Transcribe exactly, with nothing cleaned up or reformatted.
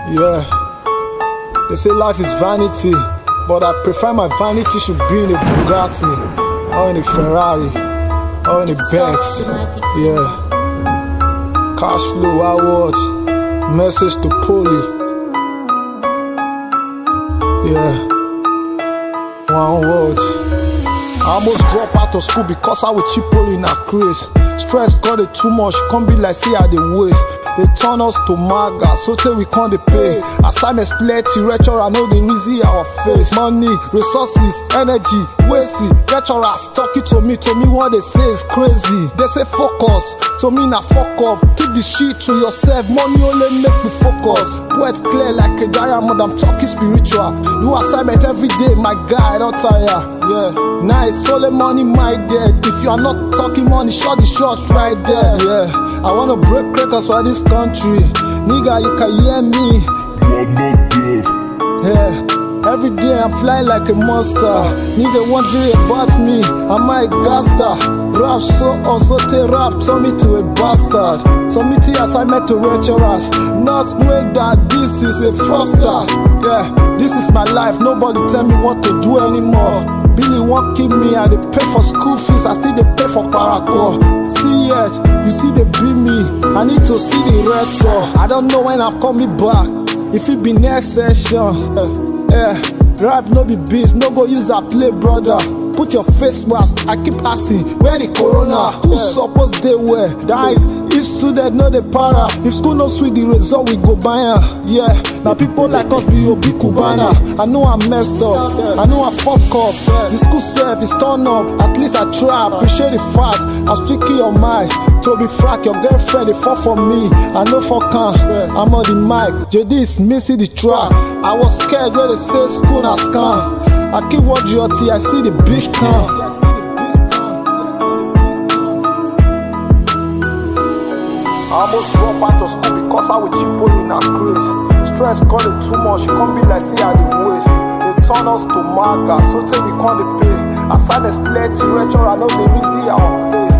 Yeah, they say life is vanity, but I prefer my vanity should be in a Bugatti, or in a Ferrari, or in a Benz. Yeah, cash flow award, message to Poli. Yeah, one word. I almost drop out of school because I was cheap Poli in a craze. Stress got it too much, can't be like say I dey waste. They turn us to maga, so tell we can't dey pay. Assignments plenty, lecturer I know they reason our face. Money, resources, energy, wasting. Lecturers talking to me, to me what they say is crazy. They say focus, to me na fuck up. Keep the shit to yourself, money only make me focus. Words clear like a diamond, I'm talking spiritual. Do assignment every day, my guy, I don't tire. Yeah, nice, only money my dead. If you are not talking money, shut the shot right there. Yeah, I wanna break records for this country. Nigga, you can hear me. Yeah, every day I'm flying like a monster. Nigga wondering about me, am I a gangster? Rap so also te rap, turn me to a bastard. Submitting assignment to lecturers, not knowing that this is a fraudster. Yeah, this is my life, nobody tell me what to do anymore. Billy won't keep me, I dey pay for school fees, I still dey pay for paracord. See yet, you see they beat me, I need to see the red tour. I don't know when I'm coming back, if it be next session. Yeah, rap no be beast, no go use a play brother. Put your face mask, I keep asking, where the corona? Who supposed they wear? Dice, if student know the para. If school no sweet, the result we go buy her. Yeah, now people like us be obi Cubana. I know I messed up, I know I fuck up. The school self is turned up, at least I try. Appreciate the fact, I'm speaking your mind. Toby Frack, your girlfriend, they fall for me. I know for can, I'm on the mic. J D is missing the track. I was scared when they say school na scam. I keep watching your T, I see the big can. I almost drop out of school because I was cheap Poli in a craze. Stress got it too much, it can't be like say I dey waste. They turn us to maga, so tell we can't dey pay. Assignments plenty, lecturer I know they reason our face.